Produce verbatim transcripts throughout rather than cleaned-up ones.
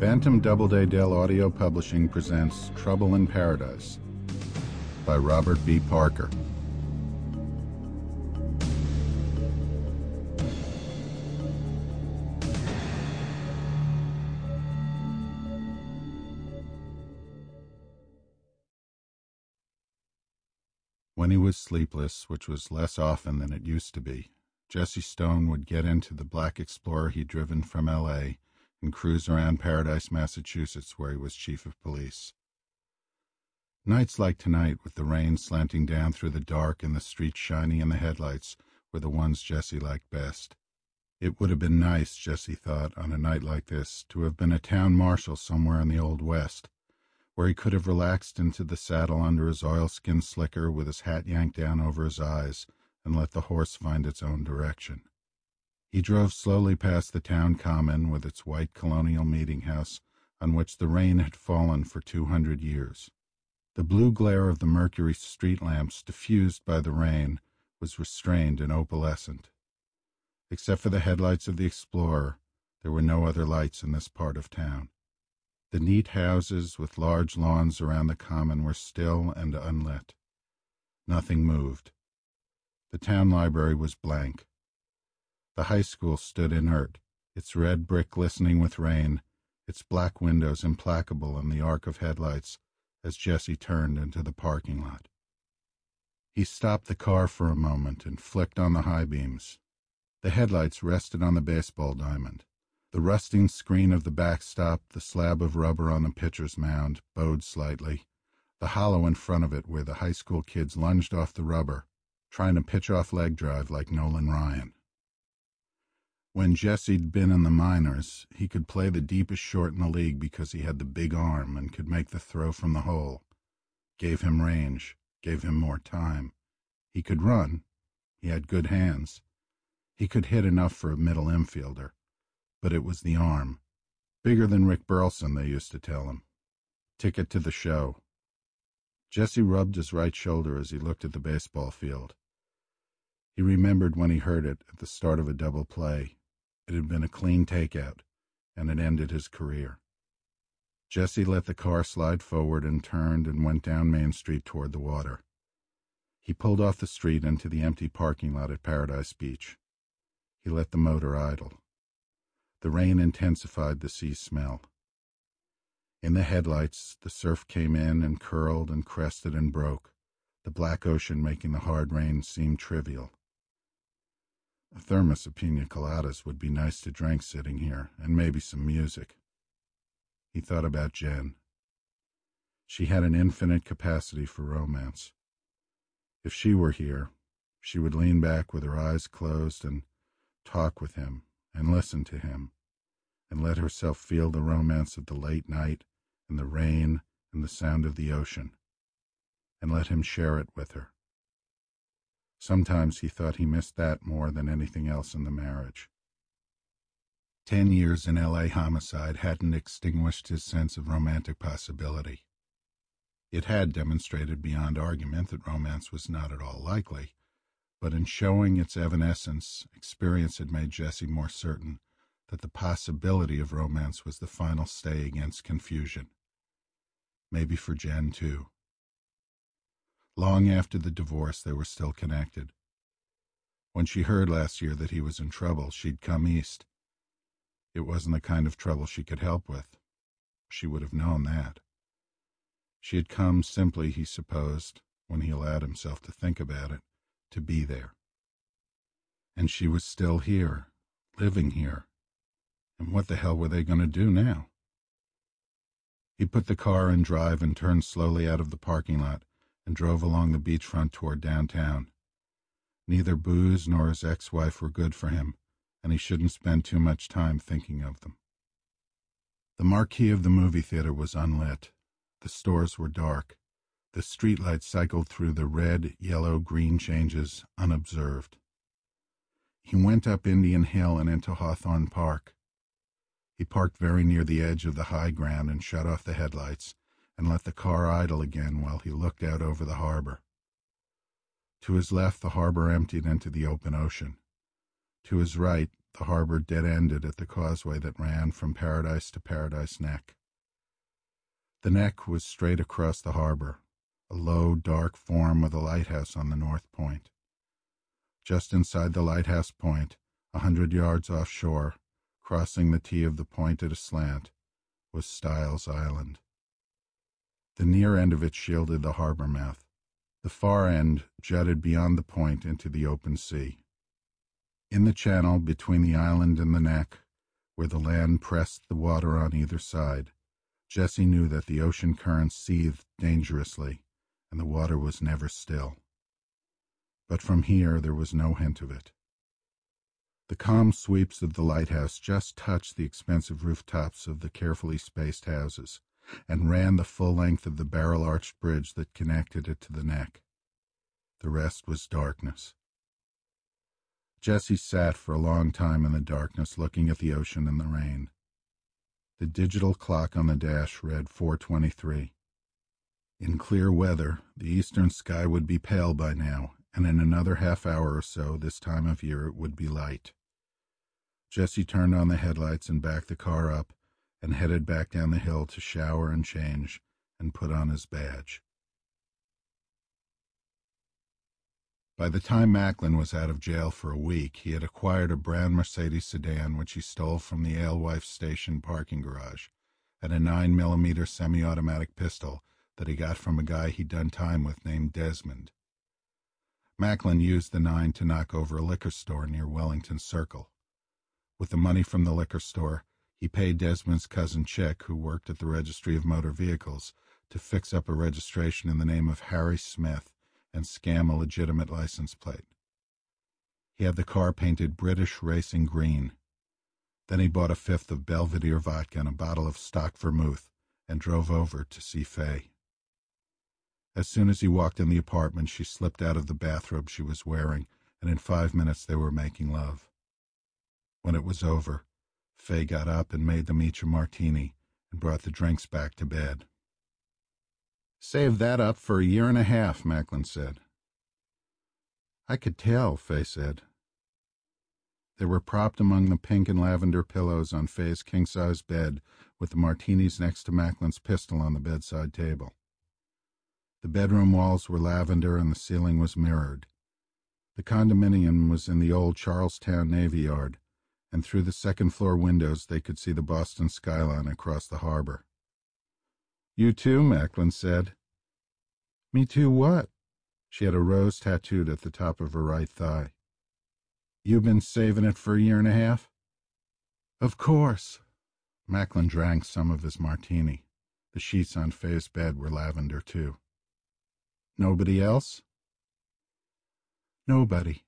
Bantam Doubleday Dell Audio Publishing presents Trouble in Paradise by Robert B. Parker. When he was sleepless, which was less often than it used to be, Jesse Stone would get into the black Explorer he'd driven from L A and cruise around Paradise, Massachusetts, where he was chief of police. Nights like tonight, with the rain slanting down through the dark and the streets shining in the headlights, were the ones Jesse liked best. It would have been nice, Jesse thought, on a night like this, to have been a town marshal somewhere in the Old West, where he could have relaxed into the saddle under his oilskin slicker with his hat yanked down over his eyes and let the horse find its own direction. He drove slowly past the town common with its white colonial meeting house on which the rain had fallen for two hundred years. The blue glare of the Mercury street lamps, diffused by the rain, was restrained and opalescent. Except for the headlights of the Explorer, there were no other lights in this part of town. The neat houses with large lawns around the common were still and unlit. Nothing moved. The town library was blank. The high school stood inert, its red brick glistening with rain, its black windows implacable in the arc of headlights as Jesse turned into the parking lot. He stopped the car for a moment and flicked on the high beams. The headlights rested on the baseball diamond. The rusting screen of the backstop, the slab of rubber on the pitcher's mound, bowed slightly, the hollow in front of it where the high school kids lunged off the rubber, trying to pitch off leg drive like Nolan Ryan. When Jesse'd been in the minors, he could play the deepest short in the league because he had the big arm and could make the throw from the hole. Gave him range, gave him more time. He could run. He had good hands. He could hit enough for a middle infielder. But it was the arm. Bigger than Rick Burleson, they used to tell him. Ticket to the show. Jesse rubbed his right shoulder as he looked at the baseball field. He remembered when he heard it at the start of a double play. It had been a clean takeout, and it ended his career. Jesse let the car slide forward and turned and went down Main Street toward the water. He pulled off the street into the empty parking lot at Paradise Beach. He let the motor idle. The rain intensified the sea smell. In the headlights, the surf came in and curled and crested and broke, the black ocean making the hard rain seem trivial. A thermos of pina coladas would be nice to drink sitting here, and maybe some music. He thought about Jen. She had an infinite capacity for romance. If she were here, she would lean back with her eyes closed and talk with him and listen to him and let herself feel the romance of the late night and the rain and the sound of the ocean, and let him share it with her. Sometimes he thought he missed that more than anything else in the marriage. Ten years in L A homicide hadn't extinguished his sense of romantic possibility. It had demonstrated beyond argument that romance was not at all likely, but in showing its evanescence, experience had made Jesse more certain that the possibility of romance was the final stay against confusion. Maybe for Jen, too. Long after the divorce, they were still connected. When she heard last year that he was in trouble, she'd come east. It wasn't the kind of trouble she could help with. She would have known that. She had come simply, he supposed, when he allowed himself to think about it, to be there. And she was still here, living here. And what the hell were they going to do now? He put the car in drive and turned slowly out of the parking lot and drove along the beachfront toward downtown. Neither booze nor his ex-wife were good for him, and he shouldn't spend too much time thinking of them. The marquee of the movie theater was unlit. The stores were dark. The streetlights cycled through the red, yellow, green changes unobserved. He went up Indian Hill and into Hawthorne Park. He parked very near the edge of the high ground and shut off the headlights and let the car idle again while he looked out over the harbor. To his left, the harbor emptied into the open ocean. To his right, the harbor dead-ended at the causeway that ran from Paradise to Paradise Neck. The neck was straight across the harbor, a low, dark form with a lighthouse on the north point. Just inside the lighthouse point, a hundred yards offshore, crossing the T of the point at a slant, was Styles Island. The near end of it shielded the harbor mouth. The far end jutted beyond the point into the open sea. In the channel between the island and the neck, where the land pressed the water on either side, Jessie knew that the ocean currents seethed dangerously, and the water was never still. But from here there was no hint of it. The calm sweeps of the lighthouse just touched the expensive rooftops of the carefully spaced houses, and ran the full length of the barrel-arched bridge that connected it to the neck. The rest was darkness. Jessie sat for a long time in the darkness, looking at the ocean and the rain. The digital clock on the dash read four twenty-three. In clear weather, the eastern sky would be pale by now, and in another half hour or so this time of year it would be light. Jessie turned on the headlights and backed the car up, and headed back down the hill to shower and change and put on his badge. By the time Macklin was out of jail for a week, he had acquired a brown Mercedes sedan which he stole from the Alewife Station parking garage, and a nine millimeter semi-automatic pistol that he got from a guy he'd done time with named Desmond. Macklin used the nine to knock over a liquor store near Wellington Circle. With the money from the liquor store, he paid Desmond's cousin Chick, who worked at the Registry of Motor Vehicles, to fix up a registration in the name of Harry Smith and scam a legitimate license plate. He had the car painted British Racing Green. Then he bought a fifth of Belvedere vodka and a bottle of stock vermouth and drove over to see Faye. As soon as he walked in the apartment, she slipped out of the bathrobe she was wearing, and in five minutes they were making love. When it was over, Faye got up and made them each a martini and brought the drinks back to bed. "Saved that up for a year and a half," Macklin said. "I could tell," Faye said. They were propped among the pink and lavender pillows on Faye's king-size bed, with the martinis next to Macklin's pistol on the bedside table. The bedroom walls were lavender and the ceiling was mirrored. The condominium was in the old Charlestown Navy Yard, and through the second-floor windows they could see the Boston skyline across the harbor. "You too," Macklin said. "Me too what?" She had a rose tattooed at the top of her right thigh. "You been saving it for a year and a half?" "Of course." Macklin drank some of his martini. The sheets on Faye's bed were lavender, too. "Nobody else?" "Nobody."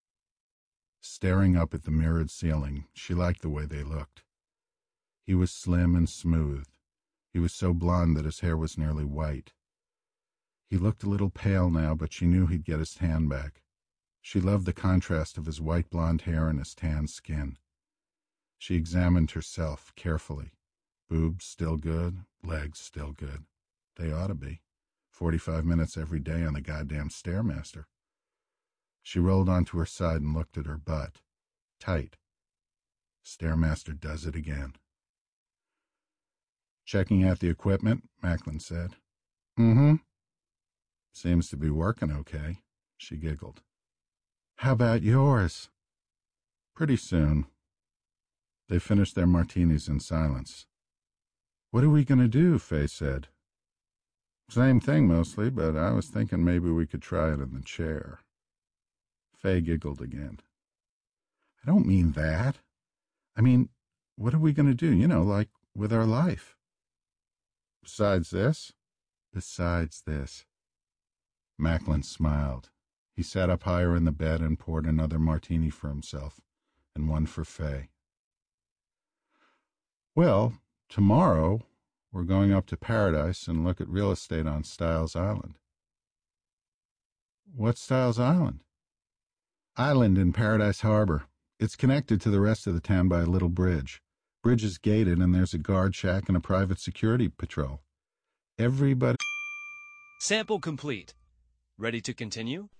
Staring up at the mirrored ceiling, she liked the way they looked. He was slim and smooth. He was so blond that his hair was nearly white. He looked a little pale now, but she knew he'd get his tan back. She loved the contrast of his white blonde hair and his tan skin. She examined herself carefully. Boobs still good, legs still good. They ought to be. Forty-five minutes every day on the goddamn Stairmaster. She rolled onto her side and looked at her butt. Tight. Stairmaster does it again. "Checking out the equipment," Macklin said. "Mm-hmm." "Seems to be working okay." She giggled. "How about yours?" "Pretty soon." They finished their martinis in silence. "What are we going to do?" Faye said. "Same thing mostly, but I was thinking maybe we could try it in the chair." Faye giggled again. "I don't mean that. I mean, what are we going to do, you know, like with our life?" "Besides this?" "Besides this." Macklin smiled. He sat up higher in the bed and poured another martini for himself, and one for Faye. "Well, tomorrow we're going up to Paradise and look at real estate on Styles Island." "What's Styles Island?" "Island in Paradise Harbor. It's connected to the rest of the town by a little bridge. Bridge is gated, and there's a guard shack and a private security patrol. Everybody..." Sample complete. Ready to continue?